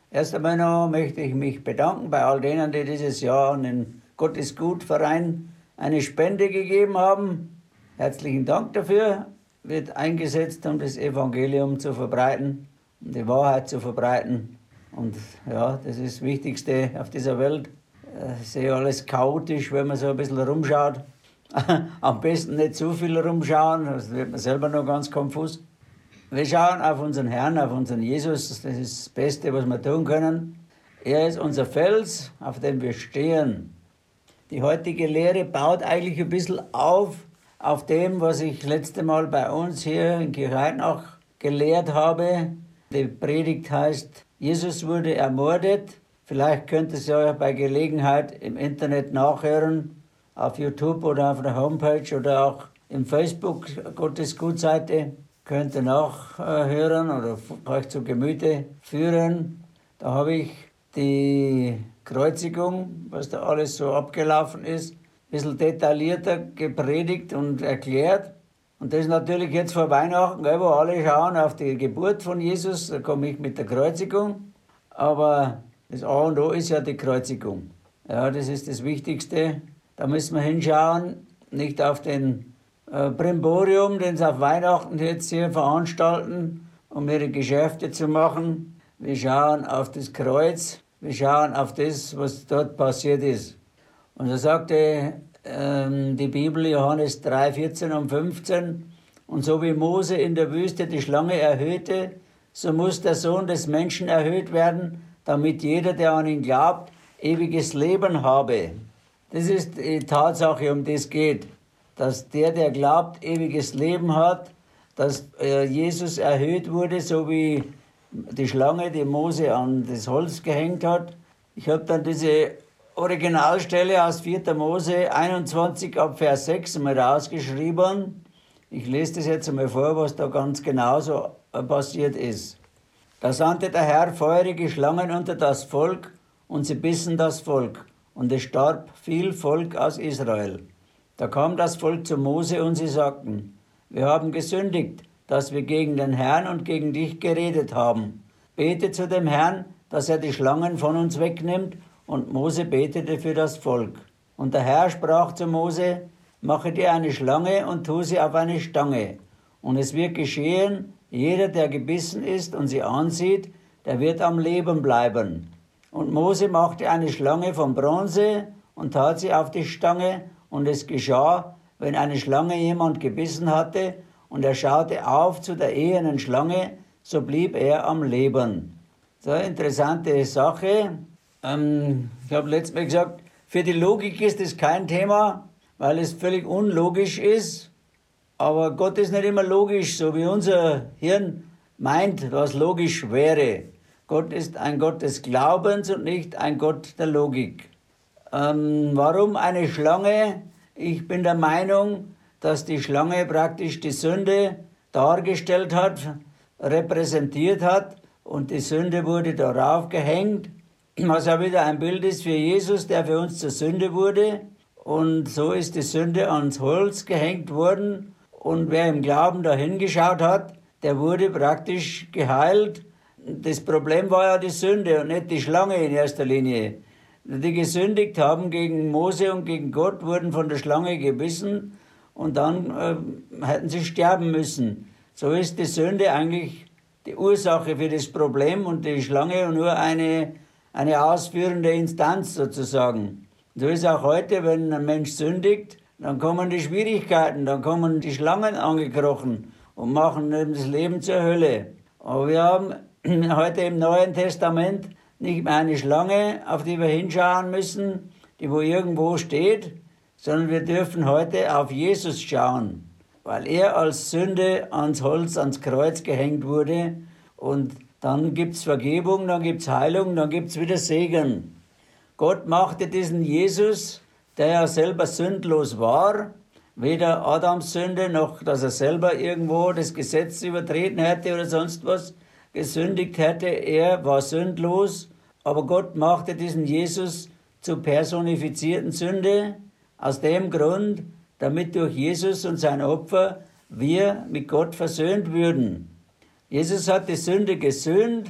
Erst einmal noch möchte ich mich bedanken bei all denen, die dieses Jahr an den Gott ist gut Verein eine Spende gegeben haben. Herzlichen Dank dafür. Wird eingesetzt, um das Evangelium zu verbreiten, um die Wahrheit zu verbreiten. Und ja, das ist das Wichtigste auf dieser Welt. Ich sehe alles chaotisch, wenn man so ein bisschen rumschaut. Am besten nicht zu viel rumschauen, das wird man selber noch ganz konfus. Wir schauen auf unseren Herrn, auf unseren Jesus. Das ist das Beste, was wir tun können. Er ist unser Fels, auf dem wir stehen. Die heutige Lehre baut eigentlich ein bisschen auf dem, was ich letzte Mal bei uns hier in Kirchheitnach gelehrt habe. Die Predigt heißt, Jesus wurde ermordet. Vielleicht könnt ihr es ja bei Gelegenheit im Internet nachhören, auf YouTube oder auf der Homepage oder auch im Facebook Gottes Gutseite. Könnt ihr nachhören oder euch zu Gemüte führen. Da habe ich die Kreuzigung, was da alles so abgelaufen ist, ein bisschen detaillierter gepredigt und erklärt. Und das ist natürlich jetzt vor Weihnachten, wo alle schauen auf die Geburt von Jesus, da komme ich mit der Kreuzigung. Aber das A und O ist ja die Kreuzigung. Ja, das ist das Wichtigste. Da müssen wir hinschauen, nicht auf den Brimborium, den sie auf Weihnachten jetzt hier veranstalten, um ihre Geschäfte zu machen. Wir schauen auf das Kreuz, wir schauen auf das, was dort passiert ist. Und so sagte die Bibel, Johannes 3, 14 und 15, und so wie Mose in der Wüste die Schlange erhöhte, so muss der Sohn des Menschen erhöht werden, damit jeder, der an ihn glaubt, ewiges Leben habe. Das ist die Tatsache, um die es geht. Dass der glaubt, ewiges Leben hat, dass Jesus erhöht wurde, so wie die Schlange, die Mose an das Holz gehängt hat. Ich habe dann diese Originalstelle aus 4. Mose 21 ab Vers 6 mal rausgeschrieben. Ich lese das jetzt einmal vor, was da ganz genau so passiert ist. Da sandte der Herr feurige Schlangen unter das Volk, und sie bissen das Volk, und es starb viel Volk aus Israel. Da kam das Volk zu Mose und sie sagten, wir haben gesündigt, dass wir gegen den Herrn und gegen dich geredet haben. Bete zu dem Herrn, dass er die Schlangen von uns wegnimmt. Und Mose betete für das Volk. Und der Herr sprach zu Mose, mache dir eine Schlange und tu sie auf eine Stange. Und es wird geschehen, jeder, der gebissen ist und sie ansieht, der wird am Leben bleiben. Und Mose machte eine Schlange von Bronze und tat sie auf die Stange. Und es geschah, wenn eine Schlange jemand gebissen hatte und er schaute auf zu der ehenden Schlange, so blieb er am Leben. So eine interessante Sache. Ich habe letztes Mal gesagt, für die Logik ist das kein Thema, weil es völlig unlogisch ist. Aber Gott ist nicht immer logisch, so wie unser Hirn meint, was logisch wäre. Gott ist ein Gott des Glaubens und nicht ein Gott der Logik. Warum eine Schlange? Ich bin der Meinung, dass die Schlange praktisch die Sünde dargestellt hat, repräsentiert hat und die Sünde wurde darauf gehängt, was ja wieder ein Bild ist für Jesus, der für uns zur Sünde wurde. Und so ist die Sünde ans Holz gehängt worden und wer im Glauben da hingeschaut hat, der wurde praktisch geheilt. Das Problem war ja die Sünde und nicht die Schlange in erster Linie. Die gesündigt haben gegen Mose und gegen Gott, wurden von der Schlange gebissen und dann hätten sie sterben müssen. So ist die Sünde eigentlich die Ursache für das Problem und die Schlange nur eine ausführende Instanz sozusagen. So ist auch heute, wenn ein Mensch sündigt, dann kommen die Schwierigkeiten, dann kommen die Schlangen angekrochen und machen das Leben zur Hölle. Aber wir haben heute im Neuen Testament nicht mehr eine Schlange, auf die wir hinschauen müssen, die wo irgendwo steht, sondern wir dürfen heute auf Jesus schauen, weil er als Sünde ans Holz, ans Kreuz gehängt wurde. Und dann gibt's Vergebung, dann gibt's Heilung, dann gibt's wieder Segen. Gott machte diesen Jesus, der ja selber sündlos war, weder Adams Sünde noch, dass er selber irgendwo das Gesetz übertreten hätte oder sonst was, gesündigt hätte. Er war sündlos, aber Gott machte diesen Jesus zur personifizierten Sünde, aus dem Grund, damit durch Jesus und sein Opfer wir mit Gott versöhnt würden. Jesus hat die Sünde gesühnt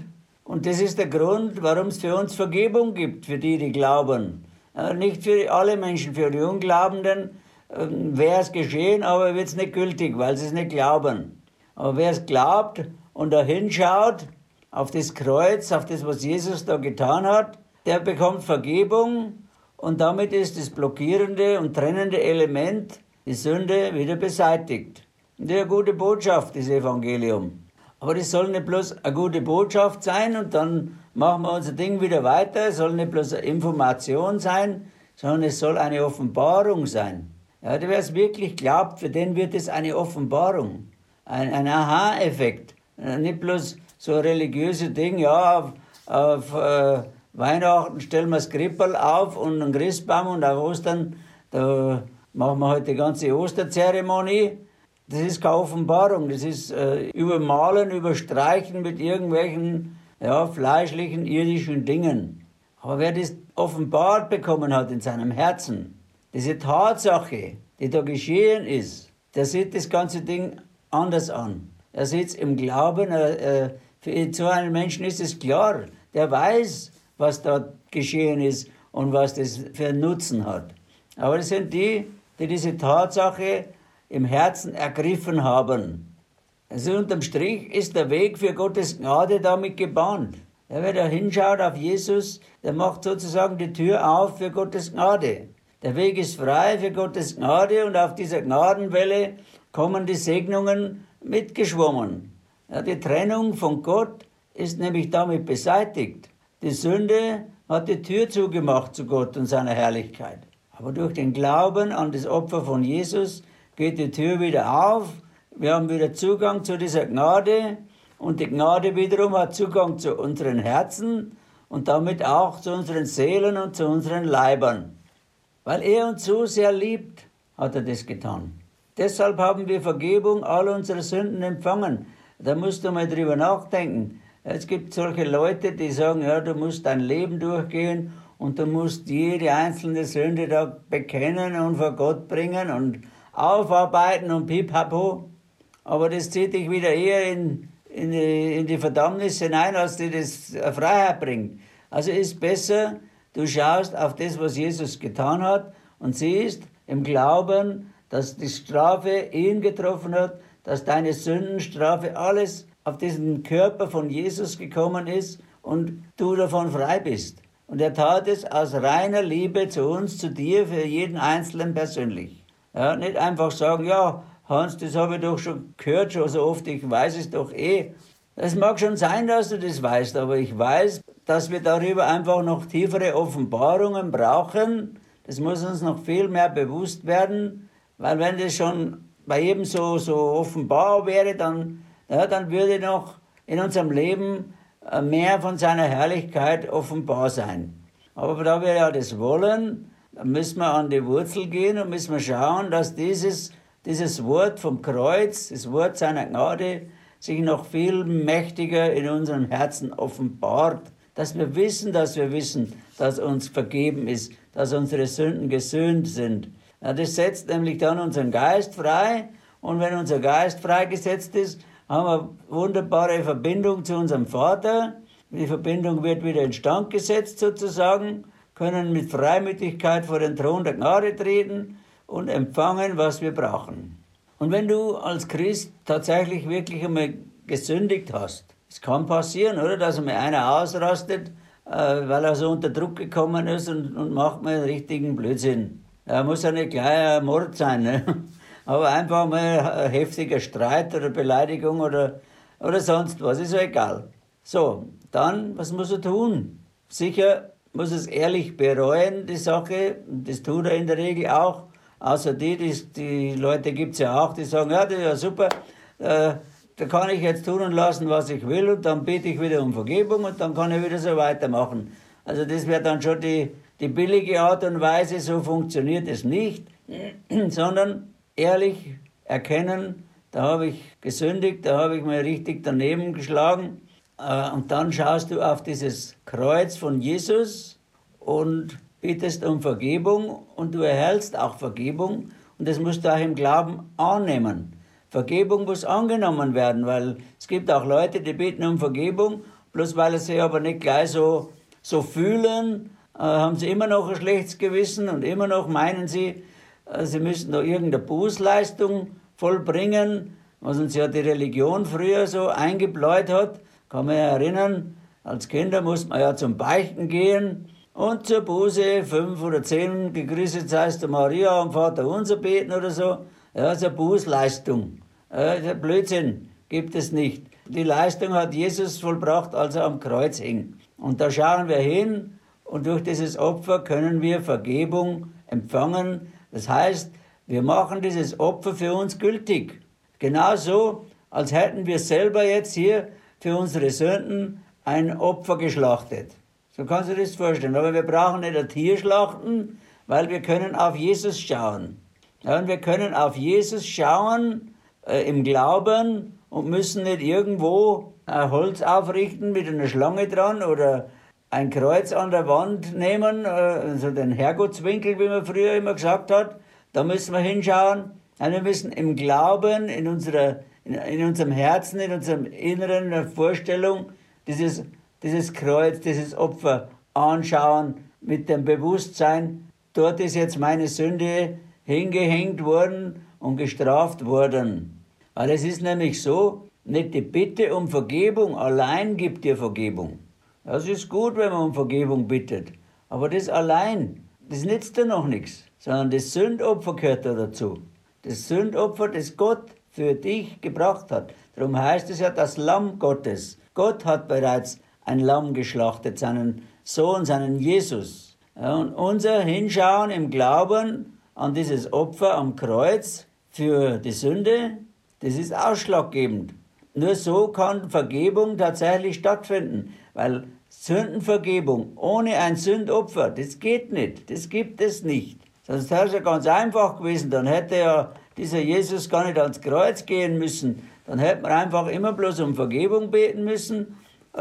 Und das ist der Grund, warum es für uns Vergebung gibt, für die, die glauben. Nicht für alle Menschen, für die Unglaubenden wäre es geschehen, aber wird es nicht gültig, weil sie es nicht glauben. Aber wer es glaubt und da hinschaut, auf das Kreuz, auf das, was Jesus da getan hat, der bekommt Vergebung und damit ist das blockierende und trennende Element, die Sünde, wieder beseitigt. Und das ist eine gute Botschaft, das Evangelium. Aber das soll nicht bloß eine gute Botschaft sein und dann machen wir unser Ding wieder weiter. Es soll nicht bloß eine Information sein, sondern es soll eine Offenbarung sein. Ja, wer es wirklich glaubt, für den wird es eine Offenbarung, ein Aha-Effekt. Nicht bloß so ein religiöses Ding, ja, auf Weihnachten stellen wir das Krippel auf und einen Christbaum und auf Ostern, da machen wir heute die ganze Osterzeremonie. Das ist keine Offenbarung, das ist Übermalen, Überstreichen mit irgendwelchen fleischlichen, irdischen Dingen. Aber wer das offenbart bekommen hat in seinem Herzen, diese Tatsache, die da geschehen ist, der sieht das ganze Ding anders an. Er sieht es im Glauben, für so einen Menschen ist es klar, der weiß, was da geschehen ist und was das für einen Nutzen hat. Aber das sind die diese Tatsache im Herzen ergriffen haben. Also unterm Strich ist der Weg für Gottes Gnade damit gebahnt. Wer da hinschaut auf Jesus, der macht sozusagen die Tür auf für Gottes Gnade. Der Weg ist frei für Gottes Gnade und auf dieser Gnadenwelle kommen die Segnungen mitgeschwommen. Ja, die Trennung von Gott ist nämlich damit beseitigt. Die Sünde hat die Tür zugemacht zu Gott und seiner Herrlichkeit. Aber durch den Glauben an das Opfer von Jesus geht die Tür wieder auf. Wir haben wieder Zugang zu dieser Gnade und die Gnade wiederum hat Zugang zu unseren Herzen und damit auch zu unseren Seelen und zu unseren Leibern. Weil er uns so sehr liebt, hat er das getan. Deshalb haben wir Vergebung all unserer Sünden empfangen. Da musst du mal drüber nachdenken. Es gibt solche Leute, die sagen, ja, du musst dein Leben durchgehen und du musst jede einzelne Sünde da bekennen und vor Gott bringen und aufarbeiten und pipapo. Aber das zieht dich wieder eher in die Verdammnis hinein, als dir das Freiheit bringt. Also ist besser, du schaust auf das, was Jesus getan hat und siehst im Glauben, dass die Strafe ihn getroffen hat, dass deine Sündenstrafe alles auf diesen Körper von Jesus gekommen ist und du davon frei bist. Und er tat es aus reiner Liebe zu uns, zu dir, für jeden Einzelnen persönlich. Ja, nicht einfach sagen, ja, Hans, das habe ich doch schon gehört, schon so oft, ich weiß es doch eh. Es mag schon sein, dass du das weißt, aber ich weiß, dass wir darüber einfach noch tiefere Offenbarungen brauchen. Das muss uns noch viel mehr bewusst werden, weil wenn das schon bei jedem so offenbar wäre, dann würde noch in unserem Leben mehr von seiner Herrlichkeit offenbar sein. Aber da wir ja das wollen, dann müssen wir an die Wurzel gehen und müssen wir schauen, dass dieses Wort vom Kreuz, das Wort seiner Gnade, sich noch viel mächtiger in unserem Herzen offenbart. Dass wir wissen, dass uns vergeben ist, dass unsere Sünden gesühnt sind. Ja, das setzt nämlich dann unseren Geist frei. Und wenn unser Geist freigesetzt ist, haben wir eine wunderbare Verbindung zu unserem Vater. Die Verbindung wird wieder instand gesetzt sozusagen, können mit Freimütigkeit vor den Thron der Gnade treten und empfangen, was wir brauchen. Und wenn du als Christ tatsächlich wirklich einmal gesündigt hast, es kann passieren, oder, dass einmal einer ausrastet, weil er so unter Druck gekommen ist und macht mal einen richtigen Blödsinn. Muss ja nicht gleich ein Mord sein, ne? Aber einfach mal ein heftiger Streit oder Beleidigung oder sonst was, ist ja egal. So, dann, was muss er tun? Sicher muss es ehrlich bereuen, die Sache, das tut er in der Regel auch. Außer die Leute gibt es ja auch, die sagen, ja, das ist ja super, da kann ich jetzt tun und lassen, was ich will und dann bete ich wieder um Vergebung und dann kann ich wieder so weitermachen. Also das wäre dann schon die billige Art und Weise, so funktioniert es nicht, sondern ehrlich erkennen, da habe ich gesündigt, da habe ich mal richtig daneben geschlagen und dann schaust du auf dieses Kreuz von Jesus und bittest um Vergebung und du erhältst auch Vergebung und das musst du auch im Glauben annehmen. Vergebung muss angenommen werden, weil es gibt auch Leute, die beten um Vergebung bloß weil sie aber nicht gleich so fühlen, haben sie immer noch ein schlechtes Gewissen und immer noch meinen sie, sie müssten da irgendeine Bußleistung vollbringen, was uns ja die Religion früher so eingebläut hat. Kann man ja erinnern, als Kinder musste man ja zum Beichten gehen und zur Buße 5 oder 10 gegrüßet seist du Maria und Vater unser beten oder so. Ja, das ist eine Bußleistung. Blödsinn gibt es nicht. Die Leistung hat Jesus vollbracht, als er am Kreuz hing. Und da schauen wir hin und durch dieses Opfer können wir Vergebung empfangen. Das heißt, wir machen dieses Opfer für uns gültig. Genauso, als hätten wir selber jetzt hier für unsere Sünden ein Opfer geschlachtet. So kannst du dir das vorstellen. Aber wir brauchen nicht ein Tier schlachten, weil wir können auf Jesus schauen. Ja, und wir können auf Jesus schauen im Glauben und müssen nicht irgendwo ein Holz aufrichten mit einer Schlange dran oder ein Kreuz an der Wand nehmen, also den Herrgottswinkel, wie man früher immer gesagt hat. Da müssen wir hinschauen. Ja, wir müssen im Glauben, in unserem Herzen, in unserem inneren Vorstellung dieses Kreuz, dieses Opfer anschauen mit dem Bewusstsein, dort ist jetzt meine Sünde hingehängt worden und gestraft worden. Weil es ist nämlich so, nicht die Bitte um Vergebung allein gibt dir Vergebung. Das ist gut, wenn man um Vergebung bittet. Aber das allein, das nützt dir noch nichts. Sondern das Sündopfer gehört da dazu. Das Sündopfer, das Gott für dich gebracht hat. Darum heißt es ja das Lamm Gottes. Gott hat bereits ein Lamm geschlachtet, seinen Sohn, seinen Jesus. Ja, und unser Hinschauen im Glauben an dieses Opfer am Kreuz für die Sünde, das ist ausschlaggebend. Nur so kann Vergebung tatsächlich stattfinden, weil Sündenvergebung ohne ein Sündopfer, das geht nicht, das gibt es nicht. Sonst wäre es ja ganz einfach gewesen, dann hätte ja dieser Jesus gar nicht ans Kreuz gehen müssen. Dann hätte man einfach immer bloß um Vergebung beten müssen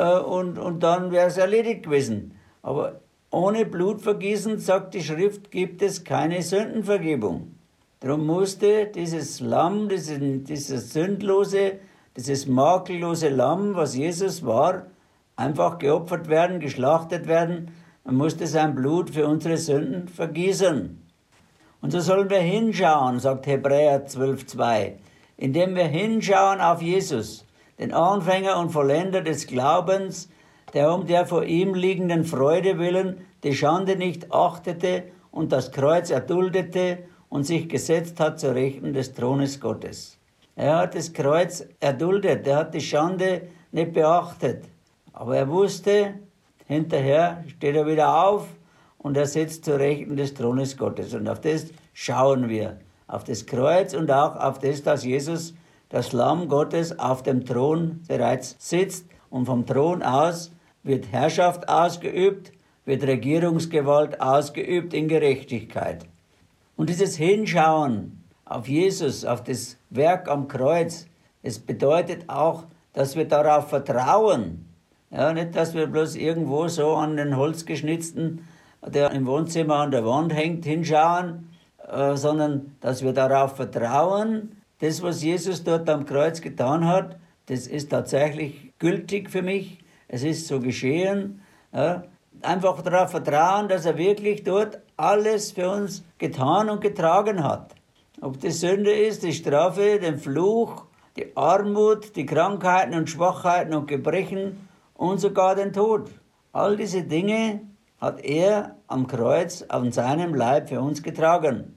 und dann wäre es erledigt gewesen. Aber ohne Blutvergießen, sagt die Schrift, gibt es keine Sündenvergebung. Darum musste dieses Lamm, dieses sündlose, dieses makellose Lamm, was Jesus war, einfach geopfert werden, geschlachtet werden. Man musste sein Blut für unsere Sünden vergießen. Und so sollen wir hinschauen, sagt Hebräer 12,2, indem wir hinschauen auf Jesus, den Anfänger und Vollender des Glaubens, der um der vor ihm liegenden Freude willen die Schande nicht achtete und das Kreuz erduldete und sich gesetzt hat zur Rechten des Thrones Gottes. Er hat das Kreuz erduldet, er hat die Schande nicht beachtet. Aber er wusste, hinterher steht er wieder auf und er sitzt zur Rechten des Thrones Gottes. Und auf das schauen wir, auf das Kreuz und auch auf das, dass Jesus, das Lamm Gottes, auf dem Thron bereits sitzt. Und vom Thron aus wird Herrschaft ausgeübt, wird Regierungsgewalt ausgeübt in Gerechtigkeit. Und dieses Hinschauen auf Jesus, auf das Werk am Kreuz, es bedeutet auch, dass wir darauf vertrauen. Ja, nicht, dass wir bloß irgendwo so an den holzgeschnitzten, der im Wohnzimmer an der Wand hängt, hinschauen, sondern dass wir darauf vertrauen, das, was Jesus dort am Kreuz getan hat, das ist tatsächlich gültig für mich. Es ist so geschehen. Ja, einfach darauf vertrauen, dass er wirklich dort alles für uns getan und getragen hat. Ob die Sünde ist, die Strafe, den Fluch, die Armut, die Krankheiten und Schwachheiten und Gebrechen und sogar den Tod. All diese Dinge hat er am Kreuz an seinem Leib für uns getragen.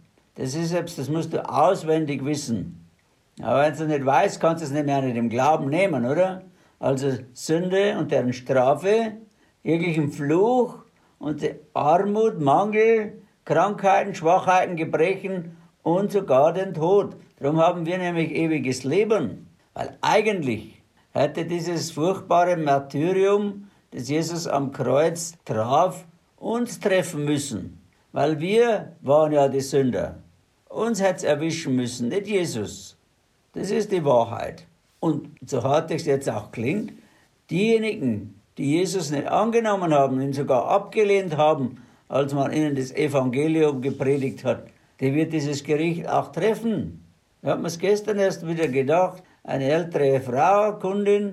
Das musst du auswendig wissen. Aber wenn du es nicht weißt, kannst du es nicht mehr mit dem Glauben nehmen, oder? Also Sünde und deren Strafe, jeglichen Fluch und die Armut, Mangel, Krankheiten, Schwachheiten, Gebrechen und sogar den Tod. Darum haben wir nämlich ewiges Leben. Weil eigentlich hätte dieses furchtbare Martyrium, das Jesus am Kreuz traf, uns treffen müssen. Weil wir waren ja die Sünder. Uns hätte es erwischen müssen, nicht Jesus. Das ist die Wahrheit. Und so hart es jetzt auch klingt, diejenigen, die Jesus nicht angenommen haben, ihn sogar abgelehnt haben, als man ihnen das Evangelium gepredigt hat, die wird dieses Gericht auch treffen. Ich habe mir es gestern erst wieder gedacht, eine ältere Frau, Kundin,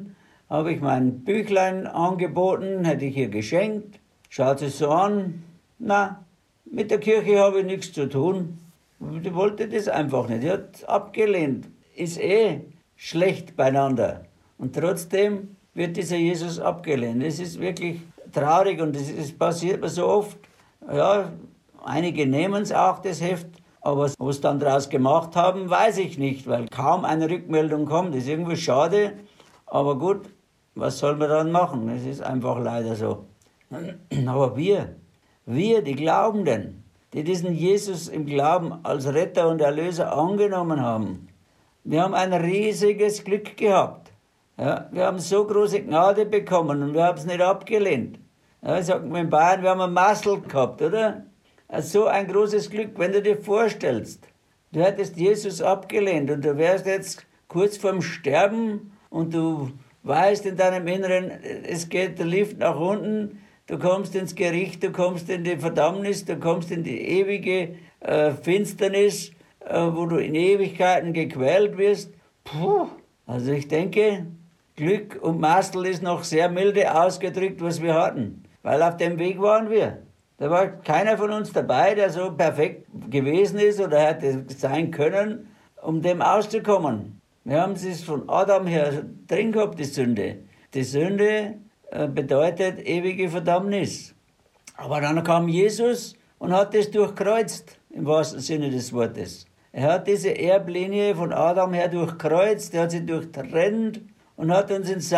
habe ich mein Büchlein angeboten, hätte ich ihr geschenkt. Schaut es so an. Na, mit der Kirche habe ich nichts zu tun. Die wollte das einfach nicht. Die hat abgelehnt. Ist schlecht beieinander. Und trotzdem wird dieser Jesus abgelehnt. Das ist wirklich traurig und das passiert mir so oft. Ja, einige nehmen es auch, das Heft. Aber was sie dann daraus gemacht haben, weiß ich nicht, weil kaum eine Rückmeldung kommt. Das ist irgendwie schade. Aber gut, was soll man dann machen? Es ist einfach leider so. Aber wir, die Glaubenden, die diesen Jesus im Glauben als Retter und Erlöser angenommen haben, wir haben ein riesiges Glück gehabt. Ja, wir haben so große Gnade bekommen und wir haben es nicht abgelehnt. Ja, sagt man in Bayern, wir haben ein Massel gehabt, oder? So ein großes Glück, wenn du dir vorstellst, du hättest Jesus abgelehnt und du wärst jetzt kurz vorm Sterben und du weißt in deinem Inneren, es geht der Lift nach unten, du kommst ins Gericht, du kommst in die Verdammnis, du kommst in die ewige Finsternis, wo du in Ewigkeiten gequält wirst. Puh. Also ich denke, Glück und Mastel ist noch sehr milde ausgedrückt, was wir hatten, weil auf dem Weg waren wir. Da war keiner von uns dabei, der so perfekt gewesen ist oder hätte sein können, um dem auszukommen. Wir haben es von Adam her drin gehabt, die Sünde. Die Sünde bedeutet ewige Verdammnis. Aber dann kam Jesus und hat das durchkreuzt, im wahrsten Sinne des Wortes. Er hat diese Erblinie von Adam her durchkreuzt, er hat sie durchtrennt und hat uns in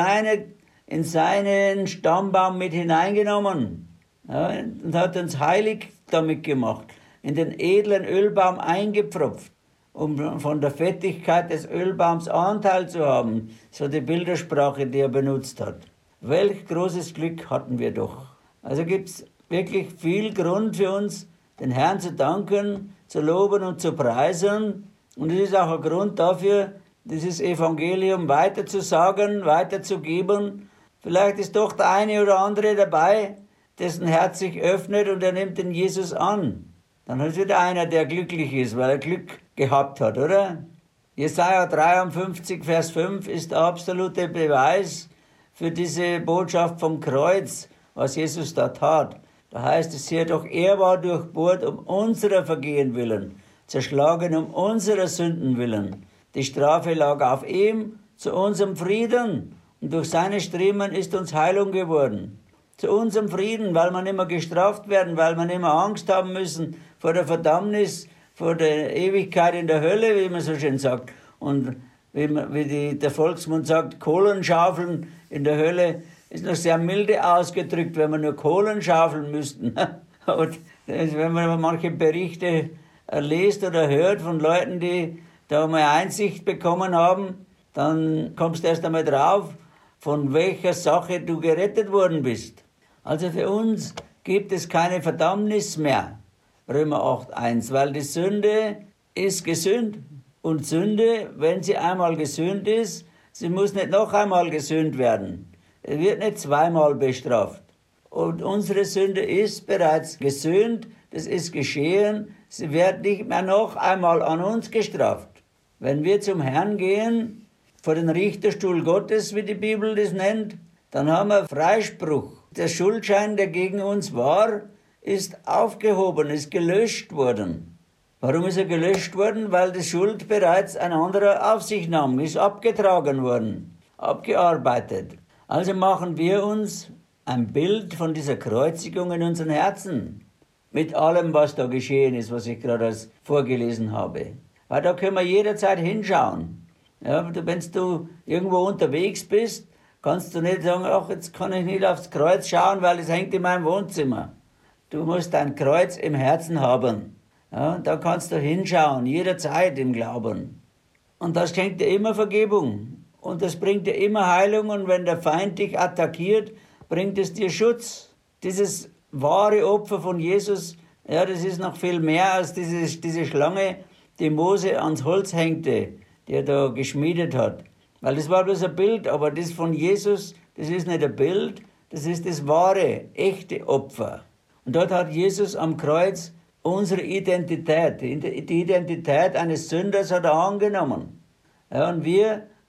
seinen Stammbaum mit hineingenommen. Ja, und hat uns heilig damit gemacht, in den edlen Ölbaum eingepfropft, um von der Fettigkeit des Ölbaums Anteil zu haben, so die Bildersprache, die er benutzt hat. Welch großes Glück hatten wir doch. Also gibt es wirklich viel Grund für uns, den Herrn zu danken, zu loben und zu preisen. Und es ist auch ein Grund dafür, dieses Evangelium weiterzusagen, weiterzugeben. Vielleicht ist doch der eine oder andere dabei, dessen Herz sich öffnet und er nimmt den Jesus an. Dann ist wieder einer, der glücklich ist, weil er Glück gehabt hat, oder? Jesaja 53, Vers 5 ist der absolute Beweis für diese Botschaft vom Kreuz, was Jesus da tat. Da heißt es hier, doch er war durchbohrt um unserer Vergehen willen, zerschlagen um unserer Sünden willen. Die Strafe lag auf ihm zu unserem Frieden und durch seine Striemen ist uns Heilung geworden. Zu unserem Frieden, weil wir nicht mehr gestraft werden, weil wir nicht mehr Angst haben müssen vor der Verdammnis, vor der Ewigkeit in der Hölle, wie man so schön sagt. Und der Volksmund sagt, Kohlenschaufeln in der Hölle ist noch sehr milde ausgedrückt, wenn wir nur Kohlen schaufeln müssten. Aber wenn man manche Berichte liest oder hört von Leuten, die da mal Einsicht bekommen haben, dann kommst du erst einmal drauf, von welcher Sache du gerettet worden bist. Also für uns gibt es keine Verdammnis mehr, Römer 8,1, weil die Sünde ist gesühnt. Und Sünde, wenn sie einmal gesühnt ist, sie muss nicht noch einmal gesühnt werden. Es wird nicht zweimal bestraft. Und unsere Sünde ist bereits gesühnt, das ist geschehen, sie wird nicht mehr noch einmal an uns gestraft. Wenn wir zum Herrn gehen, vor den Richterstuhl Gottes, wie die Bibel das nennt, dann haben wir Freispruch. Der Schuldschein, der gegen uns war, ist aufgehoben, ist gelöscht worden. Warum ist er gelöscht worden? Weil die Schuld bereits ein anderer auf sich nahm, ist abgetragen worden, abgearbeitet. Also machen wir uns ein Bild von dieser Kreuzigung in unseren Herzen. Mit allem, was da geschehen ist, was ich gerade vorgelesen habe. Weil da können wir jederzeit hinschauen. Ja, wenn du irgendwo unterwegs bist, kannst du nicht sagen, ach, jetzt kann ich nicht aufs Kreuz schauen, weil es hängt in meinem Wohnzimmer. Du musst ein Kreuz im Herzen haben. Ja, da kannst du hinschauen, jederzeit im Glauben. Und das schenkt dir immer Vergebung. Und das bringt dir immer Heilung. Und wenn der Feind dich attackiert, bringt es dir Schutz. Dieses wahre Opfer von Jesus, ja, das ist noch viel mehr als diese Schlange, die Mose ans Holz hängte, die er da geschmiedet hat. Weil das war bloß ein Bild, aber das von Jesus, das ist nicht ein Bild, das ist das wahre, echte Opfer. Und dort hat Jesus am Kreuz unsere Identität, die Identität eines Sünders hat er angenommen. Ja, und wir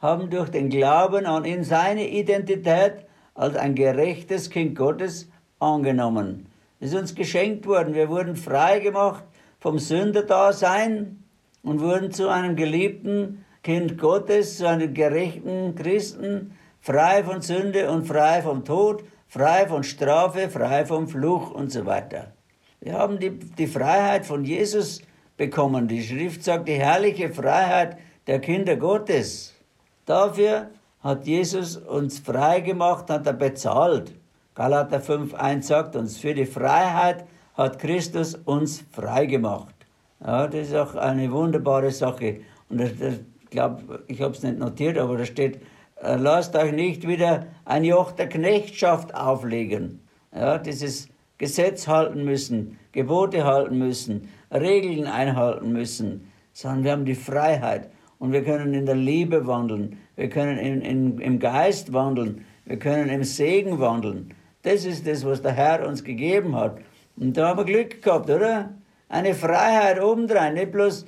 haben durch den Glauben an ihn seine Identität als ein gerechtes Kind Gottes angenommen. Es ist uns geschenkt worden. Wir wurden frei gemacht vom Sünderdasein und wurden zu einem geliebten Kind Gottes, zu einem gerechten Christen, frei von Sünde und frei vom Tod, frei von Strafe, frei vom Fluch und so weiter. Wir haben die Freiheit von Jesus bekommen. Die Schrift sagt, die herrliche Freiheit der Kinder Gottes. Dafür hat Jesus uns frei gemacht, hat er bezahlt. Galater 5,1 sagt uns, für die Freiheit hat Christus uns frei gemacht. Ja, das ist auch eine wunderbare Sache. Und ich glaube, ich habe es nicht notiert, aber da steht, lasst euch nicht wieder ein Joch der Knechtschaft auflegen. Ja, dieses Gesetz halten müssen, Gebote halten müssen, Regeln einhalten müssen, sondern wir haben die Freiheit und wir können in der Liebe wandeln, wir können im Geist wandeln, wir können im Segen wandeln. Das ist das, was der Herr uns gegeben hat. Und da haben wir Glück gehabt, oder? Eine Freiheit obendrein, nicht bloß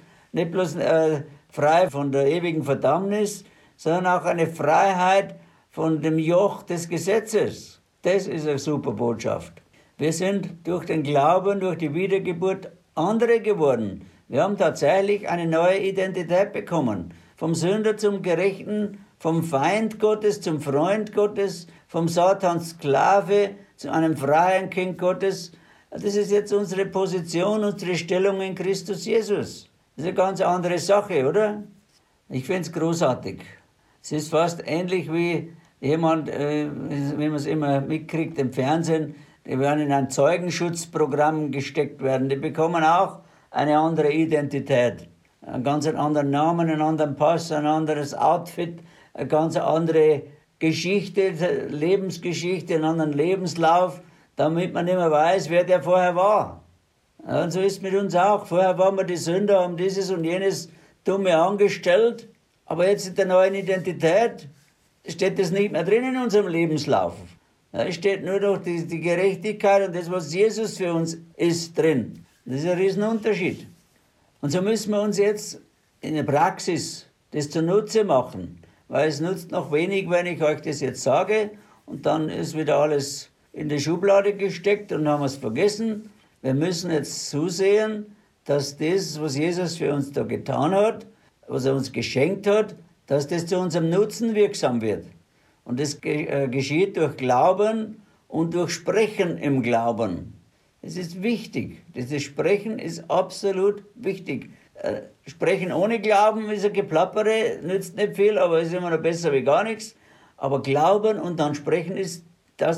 frei von der ewigen Verdammnis, sondern auch eine Freiheit von dem Joch des Gesetzes. Das ist eine super Botschaft. Wir sind durch den Glauben, durch die Wiedergeburt andere geworden. Wir haben tatsächlich eine neue Identität bekommen. Vom Sünder zum Gerechten, vom Feind Gottes zum Freund Gottes, vom Satans Sklave zu einem freien Kind Gottes. Das ist jetzt unsere Position, unsere Stellung in Christus Jesus. Das ist eine ganz andere Sache, oder? Ich finde es großartig. Es ist fast ähnlich wie jemand, wie man es immer mitkriegt im Fernsehen, die werden in ein Zeugenschutzprogramm gesteckt werden. Die bekommen auch eine andere Identität. Einen ganz anderen Namen, einen anderen Pass, ein anderes Outfit, eine ganz andere Geschichte, Lebensgeschichte, einen anderen Lebenslauf, damit man nicht mehr weiß, wer der vorher war. Ja, und so ist es mit uns auch. Vorher waren wir die Sünder, haben dieses und jenes Dumme angestellt, aber jetzt in der neuen Identität steht das nicht mehr drin in unserem Lebenslauf. Da steht nur noch die Gerechtigkeit und das, was Jesus für uns ist, drin. Das ist ein Riesenunterschied. Und so müssen wir uns jetzt in der Praxis das zunutze machen, weil es nutzt noch wenig, wenn ich euch das jetzt sage und dann ist wieder alles in die Schublade gesteckt und haben es vergessen. Wir müssen jetzt zusehen, dass das, was Jesus für uns da getan hat, was er uns geschenkt hat, dass das zu unserem Nutzen wirksam wird. Und das geschieht durch Glauben und durch Sprechen im Glauben. Es ist wichtig. Dieses Sprechen ist absolut wichtig. Sprechen ohne Glauben ist ein Geplappere, nützt nicht viel, aber ist immer noch besser wie gar nichts. Aber Glauben und dann Sprechen das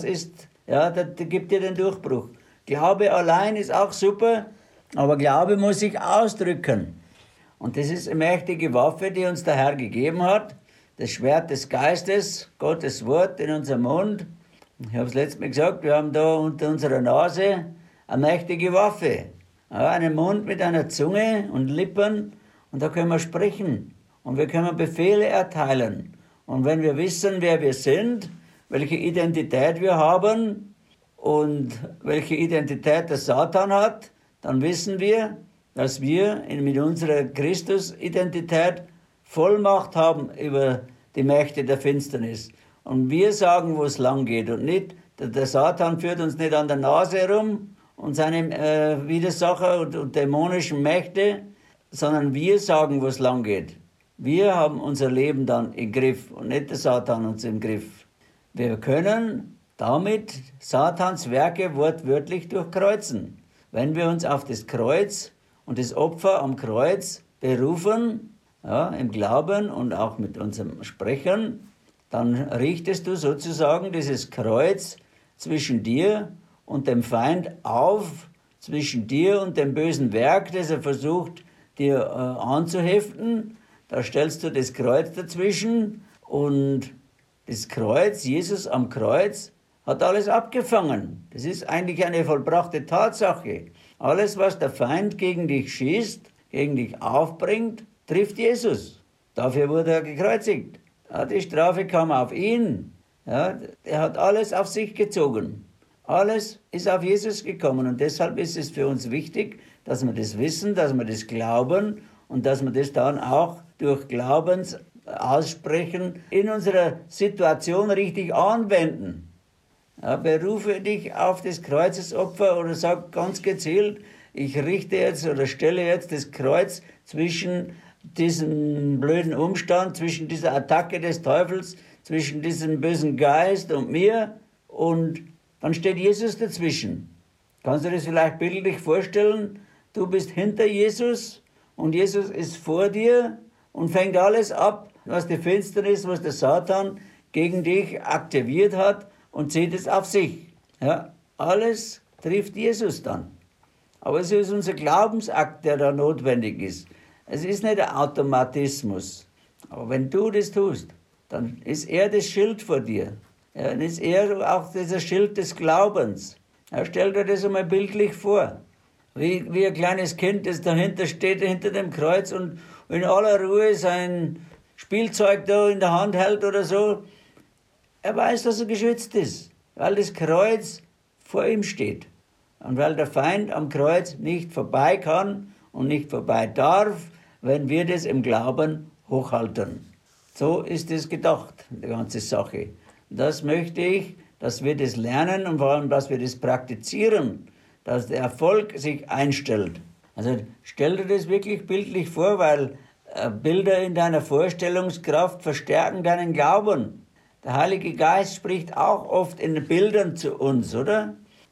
gibt dir den Durchbruch. Glaube allein ist auch super, aber Glaube muss sich ausdrücken. Und das ist eine mächtige Waffe, die uns der Herr gegeben hat. Das Schwert des Geistes, Gottes Wort in unserem Mund. Ich habe es letztes Mal gesagt, wir haben da unter unserer Nase eine mächtige Waffe. Ja, einen Mund mit einer Zunge und Lippen und da können wir sprechen. Und wir können Befehle erteilen. Und wenn wir wissen, wer wir sind, welche Identität wir haben und welche Identität der Satan hat, dann wissen wir, dass wir mit unserer Christus-Identität Vollmacht haben über die Mächte der Finsternis. Und wir sagen, wo es lang geht. Und nicht, der Satan führt uns nicht an der Nase herum und seine Widersacher und dämonischen Mächte, sondern wir sagen, wo es lang geht. Wir haben unser Leben dann im Griff und nicht der Satan uns im Griff. Wir können damit Satans Werke wortwörtlich durchkreuzen. Wenn wir uns auf das Kreuz und das Opfer am Kreuz berufen, ja, im Glauben und auch mit unserem Sprechen, dann richtest du sozusagen dieses Kreuz zwischen dir und dem Feind auf, zwischen dir und dem bösen Werk, das er versucht, dir anzuheften. Da stellst du das Kreuz dazwischen und das Kreuz, Jesus am Kreuz, hat alles abgefangen. Das ist eigentlich eine vollbrachte Tatsache. Alles, was der Feind gegen dich schießt, gegen dich aufbringt, trifft Jesus. Dafür wurde er gekreuzigt. Ja, die Strafe kam auf ihn. Ja, er hat alles auf sich gezogen. Alles ist auf Jesus gekommen. Und deshalb ist es für uns wichtig, dass wir das wissen, dass wir das glauben und dass wir das dann auch durch Glaubenshandlungen aussprechen, in unserer Situation richtig anwenden. Ja, berufe dich auf das Kreuzesopfer oder sag ganz gezielt, ich richte jetzt oder stelle jetzt das Kreuz zwischen diesem blöden Umstand, zwischen dieser Attacke des Teufels, zwischen diesem bösen Geist und mir, und dann steht Jesus dazwischen. Kannst du das vielleicht bildlich vorstellen? Du bist hinter Jesus und Jesus ist vor dir und fängt alles ab, was die Finsternis, was der Satan gegen dich aktiviert hat, und zieht es auf sich. Ja, alles trifft Jesus dann. Aber es ist unser Glaubensakt, der da notwendig ist. Es ist nicht ein Automatismus. Aber wenn du das tust, dann ist er das Schild vor dir. Ja, dann ist er auch dieser Schild des Glaubens. Ja, stell dir das einmal bildlich vor. Wie ein kleines Kind, das dahinter steht, hinter dem Kreuz und in aller Ruhe sein Spielzeug da in der Hand hält oder so. Er weiß, dass er geschützt ist, weil das Kreuz vor ihm steht. Und weil der Feind am Kreuz nicht vorbei kann und nicht vorbei darf, wenn wir das im Glauben hochhalten. So ist es gedacht, die ganze Sache. Das möchte ich, dass wir das lernen und vor allem, dass wir das praktizieren, dass der Erfolg sich einstellt. Also stell dir das wirklich bildlich vor, weil Bilder in deiner Vorstellungskraft verstärken deinen Glauben. Der Heilige Geist spricht auch oft in Bildern zu uns, oder?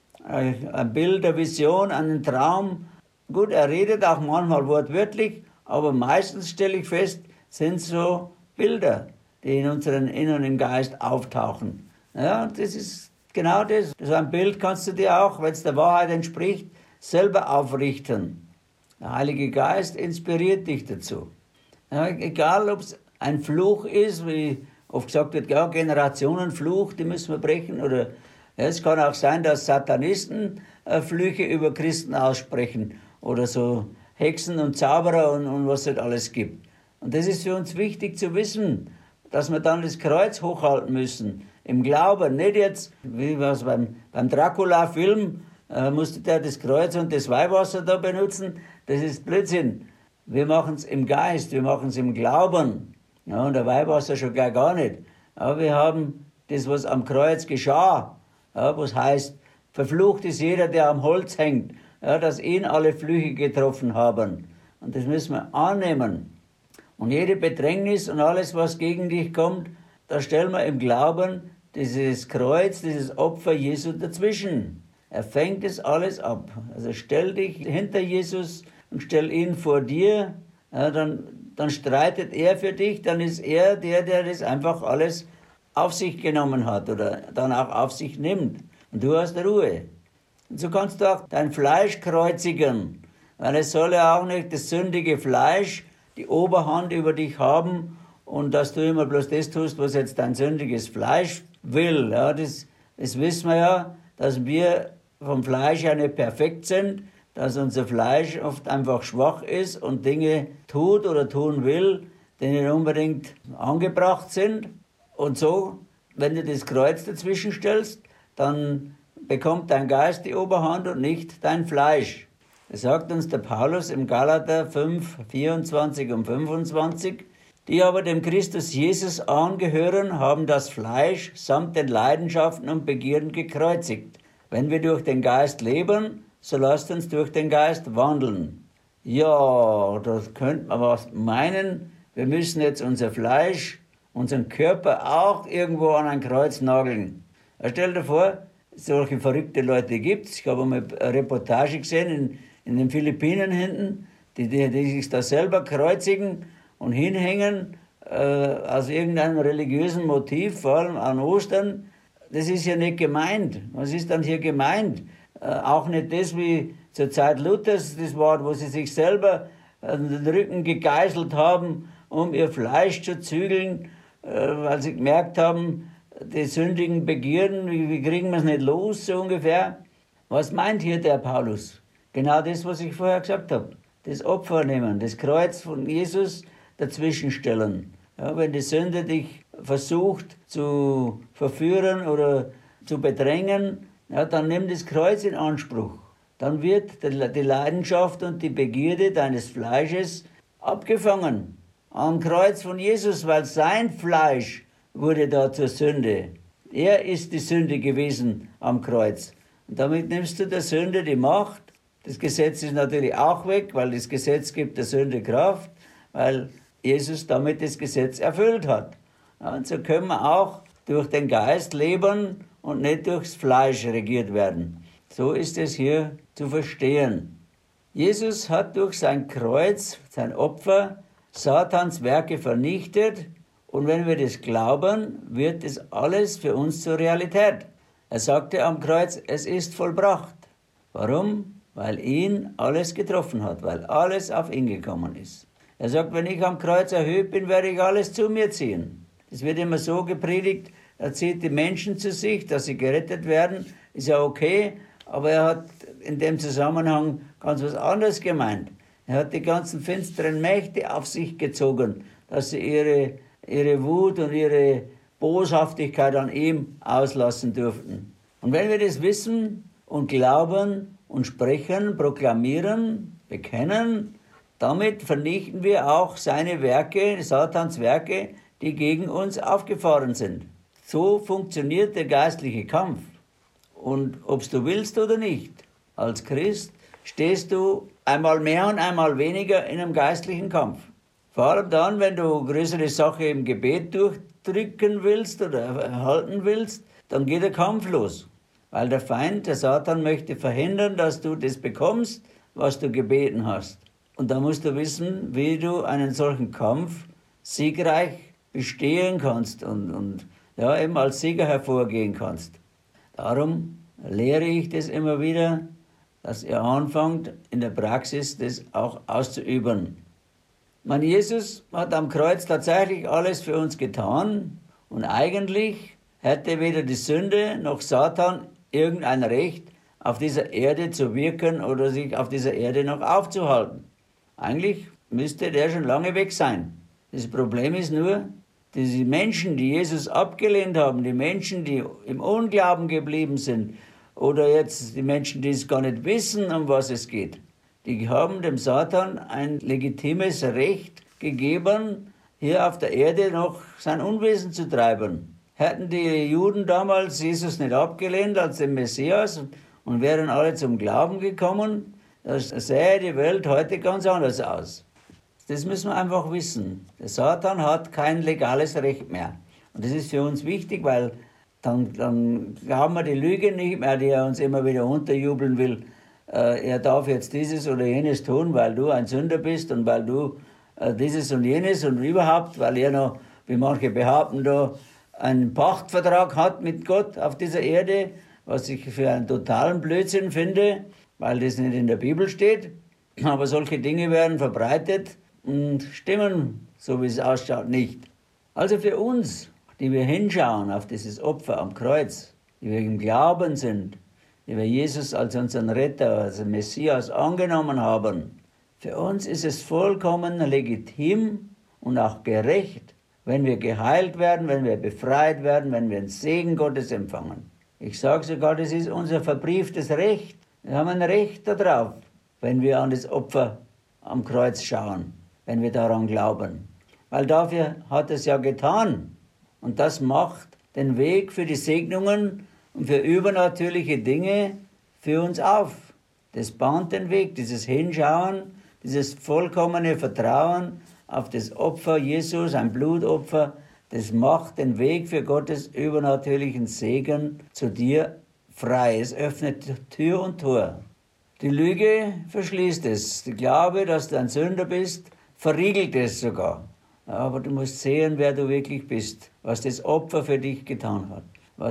Ein Bild, eine Vision, einen Traum. Gut, er redet auch manchmal wortwörtlich, aber meistens stelle ich fest, sind so Bilder, die in unserem inneren Geist auftauchen. Ja, das ist genau das. So ein Bild kannst du dir auch, wenn es der Wahrheit entspricht, selber aufrichten. Der Heilige Geist inspiriert dich dazu. Ja, egal, ob es ein Fluch ist, wie oft gesagt wird, ja, Generationenfluch, die müssen wir brechen. Oder ja, es kann auch sein, dass Satanisten Flüche über Christen aussprechen. Oder so Hexen und Zauberer und was es halt alles gibt. Und das ist für uns wichtig zu wissen, dass wir dann das Kreuz hochhalten müssen. Im Glauben, nicht jetzt, wie was beim Dracula-Film, musste der das Kreuz und das Weihwasser da benutzen. Das ist Blödsinn. Wir machen es im Geist, wir machen es im Glauben. Ja, und der Weihwasser schon gar nicht. Aber wir haben das, was am Kreuz geschah, ja, was heißt, verflucht ist jeder, der am Holz hängt, ja, dass ihn alle Flüche getroffen haben. Und das müssen wir annehmen. Und jede Bedrängnis und alles, was gegen dich kommt, da stellen wir im Glauben dieses Kreuz, dieses Opfer Jesu dazwischen. Er fängt es alles ab. Also stell dich hinter Jesus und stell ihn vor dir, ja, dann streitet er für dich, dann ist er der das einfach alles auf sich genommen hat oder dann auch auf sich nimmt. Und du hast Ruhe. Und so kannst du auch dein Fleisch kreuzigen, weil es soll ja auch nicht das sündige Fleisch die Oberhand über dich haben und dass du immer bloß das tust, was jetzt dein sündiges Fleisch will. Ja, das wissen wir ja, dass wir vom Fleisch ja nicht perfekt sind, dass unser Fleisch oft einfach schwach ist und Dinge tut oder tun will, die nicht unbedingt angebracht sind. Und so, wenn du das Kreuz dazwischen stellst, dann bekommt dein Geist die Oberhand und nicht dein Fleisch. Das sagt uns der Paulus im Galater 5, 24 und 25. Die aber dem Christus Jesus angehören, haben das Fleisch samt den Leidenschaften und Begierden gekreuzigt. Wenn wir durch den Geist leben, so lasst uns durch den Geist wandeln. Ja, da könnte man was meinen. Wir müssen jetzt unser Fleisch, unseren Körper auch irgendwo an ein Kreuz nageln. Stell dir vor, solche verrückte Leute gibt es. Ich habe einmal eine Reportage gesehen in den Philippinen hinten, die sich da selber kreuzigen und hinhängen aus irgendeinem religiösen Motiv, vor allem an Ostern. Das ist ja nicht gemeint. Was ist dann hier gemeint? Auch nicht das wie zur Zeit Luthers, das war, wo sie sich selber den Rücken gegeißelt haben, um ihr Fleisch zu zügeln, weil sie gemerkt haben, die sündigen Begierden, wie kriegen wir es nicht los, so ungefähr. Was meint hier der Paulus? Genau das, was ich vorher gesagt habe. Das Opfer nehmen, das Kreuz von Jesus dazwischenstellen. Ja, wenn die Sünde dich versucht zu verführen oder zu bedrängen, ja, dann nimm das Kreuz in Anspruch. Dann wird die Leidenschaft und die Begierde deines Fleisches abgefangen. am Kreuz von Jesus, weil sein Fleisch wurde da zur Sünde. Er ist die Sünde gewesen am Kreuz. Und damit nimmst du der Sünde die Macht. Das Gesetz ist natürlich auch weg, weil das Gesetz gibt der Sünde Kraft, weil Jesus damit das Gesetz erfüllt hat. Ja, und so können wir auch durch den Geist leben und nicht durchs Fleisch regiert werden. So ist es hier zu verstehen. Jesus hat durch sein Kreuz, sein Opfer, Satans Werke vernichtet. Und wenn wir das glauben, wird es alles für uns zur Realität. Er sagte am Kreuz, es ist vollbracht. Warum? Weil ihn alles getroffen hat, weil alles auf ihn gekommen ist. Er sagt, wenn ich am Kreuz erhöht bin, werde ich alles zu mir ziehen. Das wird immer so gepredigt, er zieht die Menschen zu sich, dass sie gerettet werden, ist ja okay, aber er hat in dem Zusammenhang ganz was anderes gemeint. Er hat die ganzen finsteren Mächte auf sich gezogen, dass sie ihre Wut und ihre Boshaftigkeit an ihm auslassen durften. Und wenn wir das wissen und glauben und sprechen, proklamieren, bekennen, damit vernichten wir auch seine Werke, Satans Werke, die gegen uns aufgefahren sind. So funktioniert der geistliche Kampf. Und ob du willst oder nicht, als Christ stehst du einmal mehr und einmal weniger in einem geistlichen Kampf. Vor allem dann, wenn du größere Sachen im Gebet durchdrücken willst oder erhalten willst, dann geht der Kampf los. Weil der Feind, der Satan, möchte verhindern, dass du das bekommst, was du gebeten hast. Und da musst du wissen, wie du einen solchen Kampf siegreich bestehen kannst und eben als Sieger hervorgehen kannst. Darum lehre ich das immer wieder, dass ihr anfangt, in der Praxis das auch auszuüben. Jesus hat am Kreuz tatsächlich alles für uns getan und eigentlich hätte weder die Sünde noch Satan irgendein Recht, auf dieser Erde zu wirken oder sich auf dieser Erde noch aufzuhalten. Eigentlich müsste der schon lange weg sein. Das Problem ist nur, diese Menschen, die Jesus abgelehnt haben, die Menschen, die im Unglauben geblieben sind, oder jetzt die Menschen, die es gar nicht wissen, um was es geht, die haben dem Satan ein legitimes Recht gegeben, hier auf der Erde noch sein Unwesen zu treiben. Hätten die Juden damals Jesus nicht abgelehnt als den Messias und wären alle zum Glauben gekommen, dann sähe die Welt heute ganz anders aus. Das müssen wir einfach wissen. Der Satan hat kein legales Recht mehr. Und das ist für uns wichtig, weil dann haben wir die Lüge nicht mehr, die er uns immer wieder unterjubeln will. Er darf jetzt dieses oder jenes tun, weil du ein Sünder bist und weil du dieses und jenes und überhaupt, weil er noch, wie manche behaupten, da einen Pachtvertrag hat mit Gott auf dieser Erde, was ich für einen totalen Blödsinn finde, weil das nicht in der Bibel steht. Aber solche Dinge werden verbreitet und stimmen, so wie es ausschaut, nicht. Also für uns, die wir hinschauen auf dieses Opfer am Kreuz, die wir im Glauben sind, die wir Jesus als unseren Retter, als Messias angenommen haben, für uns ist es vollkommen legitim und auch gerecht, wenn wir geheilt werden, wenn wir befreit werden, wenn wir den Segen Gottes empfangen. Ich sage sogar, das ist unser verbrieftes Recht. Wir haben ein Recht darauf, wenn wir an das Opfer am Kreuz schauen, wenn wir daran glauben. Weil dafür hat es ja getan. Und das macht den Weg für die Segnungen und für übernatürliche Dinge für uns auf. Das bahnt den Weg, dieses Hinschauen, dieses vollkommene Vertrauen auf das Opfer Jesus, ein Blutopfer, das macht den Weg für Gottes übernatürlichen Segen zu dir frei. Es öffnet Tür und Tor. Die Lüge verschließt es. Der Glaube, dass du ein Sünder bist, verriegelt es sogar. Aber du musst sehen, wer du wirklich bist, was das Opfer für dich getan hat,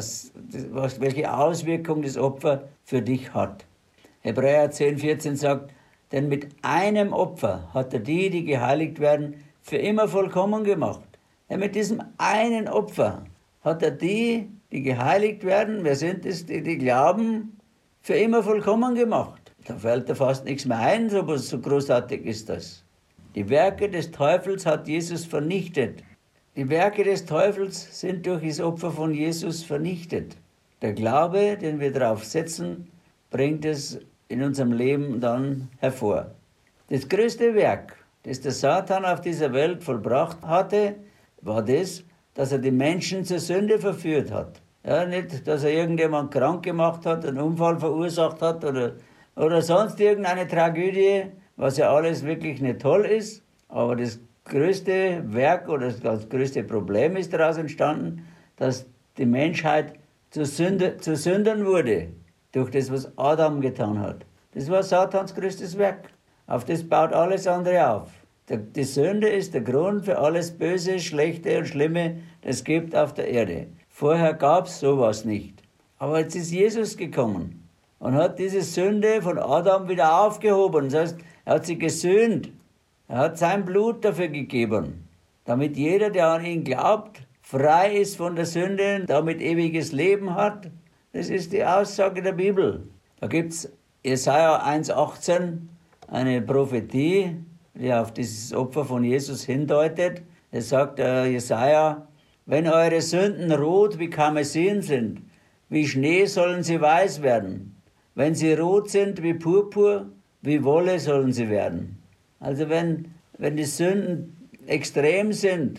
welche Auswirkung das Opfer für dich hat. Hebräer 10,14 sagt, denn mit einem Opfer hat er die geheiligt werden, für immer vollkommen gemacht. Ja, mit diesem einen Opfer hat er die geheiligt werden, wer sind es, die glauben, für immer vollkommen gemacht. Da fällt dir fast nichts mehr ein, so großartig ist das. Die Werke des Teufels hat Jesus vernichtet. Die Werke des Teufels sind durch das Opfer von Jesus vernichtet. Der Glaube, den wir darauf setzen, bringt es in unserem Leben dann hervor. Das größte Werk, das der Satan auf dieser Welt vollbracht hatte, war das, dass er die Menschen zur Sünde verführt hat. Ja, nicht, dass er irgendjemand krank gemacht hat, einen Unfall verursacht hat oder sonst irgendeine Tragödie, was ja alles wirklich nicht toll ist. Aber das größte Werk oder das größte Problem ist daraus entstanden, dass die Menschheit zu Sündern wurde, durch das, was Adam getan hat. Das war Satans größtes Werk. Auf das baut alles andere auf. Die Sünde ist der Grund für alles Böse, Schlechte und Schlimme, das es gibt auf der Erde. Vorher gab es sowas nicht. Aber jetzt ist Jesus gekommen und hat diese Sünde von Adam wieder aufgehoben. Das heißt, er hat sie gesühnt. Er hat sein Blut dafür gegeben, damit jeder, der an ihn glaubt, frei ist von der Sünde und damit ewiges Leben hat. Das ist die Aussage der Bibel. Da gibt es Jesaja 1,18, eine Prophetie, die auf dieses Opfer von Jesus hindeutet. Es sagt Jesaja, wenn eure Sünden rot wie Karmesin sind, wie Schnee sollen sie weiß werden. Wenn sie rot sind wie Purpur, wie Wolle sollen sie werden. Also wenn die Sünden extrem sind,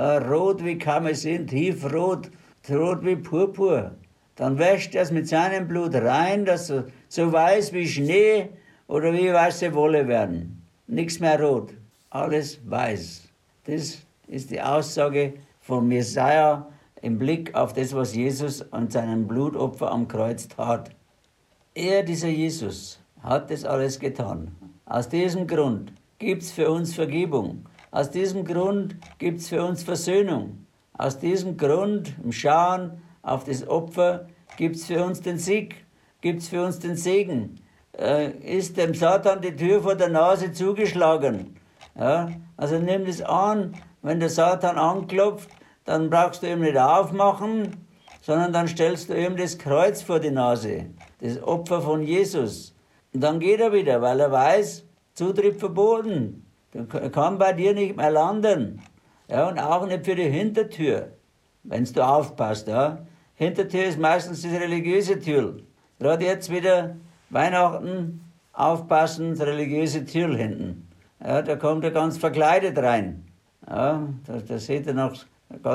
rot wie Karmesin, tiefrot, rot wie Purpur, dann wäscht er es mit seinem Blut rein, dass so weiß wie Schnee oder wie weiße Wolle werden. Nichts mehr rot, alles weiß. Das ist die Aussage von Jesaja im Blick auf das, was Jesus an seinem Blutopfer am Kreuz tat. Dieser Jesus, hat das alles getan. Aus diesem Grund gibt es für uns Vergebung. Aus diesem Grund gibt es für uns Versöhnung. Aus diesem Grund, im Schauen auf das Opfer, gibt es für uns den Sieg, gibt es für uns den Segen. Ist dem Satan die Tür vor der Nase zugeschlagen. Ja? Also nimm das an, wenn der Satan anklopft, dann brauchst du ihm nicht aufmachen, sondern dann stellst du ihm das Kreuz vor die Nase, das Opfer von Jesus. Und dann geht er wieder, weil er weiß, Zutritt verboten. Er kann bei dir nicht mehr landen. Ja, und auch nicht für die Hintertür, wenn du aufpasst. Ja. Hintertür ist meistens die religiöse Tür. Gerade jetzt wieder Weihnachten, aufpassen, das religiöse Tür hinten. Ja, da kommt er ganz verkleidet rein. Ja, da sieht er noch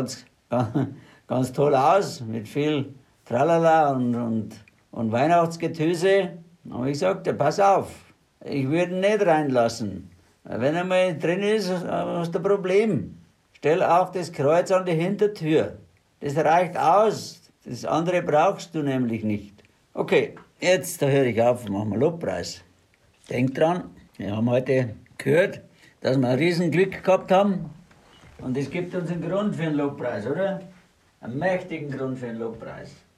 ganz toll aus, mit viel Tralala und Weihnachtsgetöse. Aber ich sagte, pass auf, ich würde ihn nicht reinlassen. Wenn er mal drin ist, hast du ein Problem. Stell auch das Kreuz an die Hintertür. Das reicht aus. Das andere brauchst du nämlich nicht. Okay, jetzt da höre ich auf und machen wir Lobpreis. Denk dran, wir haben heute gehört, dass wir ein Riesenglück gehabt haben. Und es gibt uns einen Grund für einen Lobpreis, oder? Einen mächtigen Grund für einen Lobpreis.